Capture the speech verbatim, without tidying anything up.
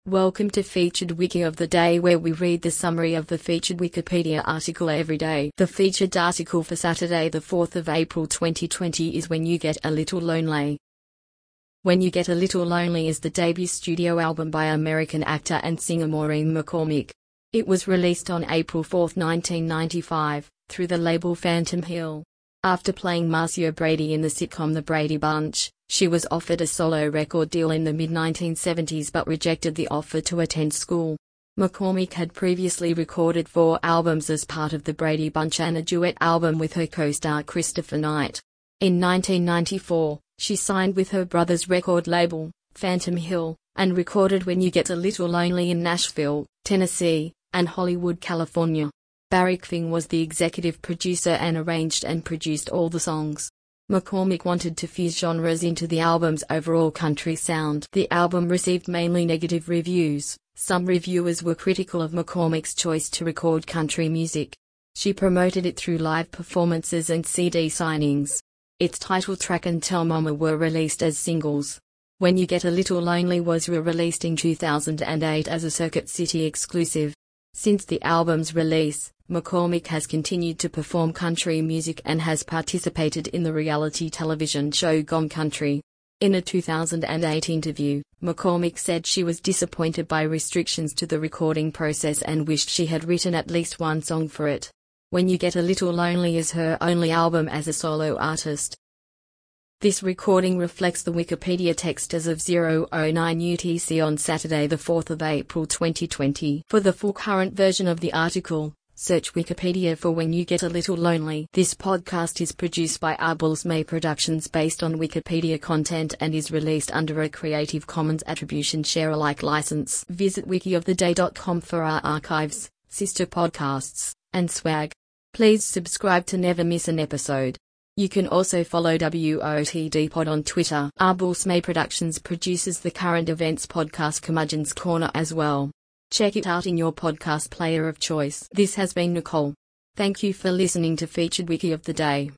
Welcome to Featured Wiki of the Day, where we read the summary of the featured Wikipedia article every day. The featured article for Saturday the fourth of April twenty twenty is When You Get a Little Lonely. When You Get a Little Lonely is the debut studio album by American actor and singer Maureen McCormick. It was released on April fourth, nineteen ninety-five, through the label Phantom Hill. After playing Marcia Brady in the sitcom The Brady Bunch, she was offered a solo record deal in the mid nineteen seventies but rejected the offer to attend school. McCormick had previously recorded four albums as part of The Brady Bunch and a duet album with her co-star Christopher Knight. In nineteen ninety-four, she signed with her brother's record label, Phantom Hill, and recorded When You Get a Little Lonely in Nashville, Tennessee, and Hollywood, California. Barry King was the executive producer and arranged and produced all the songs. McCormick wanted to fuse genres into the album's overall country sound. The album received mainly negative reviews. Some reviewers were critical of McCormick's choice to record country music. She promoted it through live performances and C D signings. Its title track and Tell Mama were released as singles. When You Get a Little Lonely was re-released in two thousand eight as a Circuit City exclusive. Since the album's release, McCormick has continued to perform country music and has participated in the reality television show Gone Country. In a two thousand eight interview, McCormick said she was disappointed by restrictions to the recording process and wished she had written at least one song for it. When You Get a Little Lonely is her only album as a solo artist. This recording reflects the Wikipedia text as of zero oh nine U T C on Saturday the fourth of April twenty twenty. For the full current version of the article, search Wikipedia for When You Get a Little Lonely. This podcast is produced by Arbulls May Productions based on Wikipedia content and is released under a Creative Commons Attribution Share Alike license. Visit wiki of the day dot com for our archives, sister podcasts, and swag. Please subscribe to never miss an episode. You can also follow W O T D Pod on Twitter. Arbulls May Productions produces the current events podcast Curmudgeon's Corner as well. Check it out in your podcast player of choice. This has been Nicole. Thank you for listening to Featured Wiki of the Day.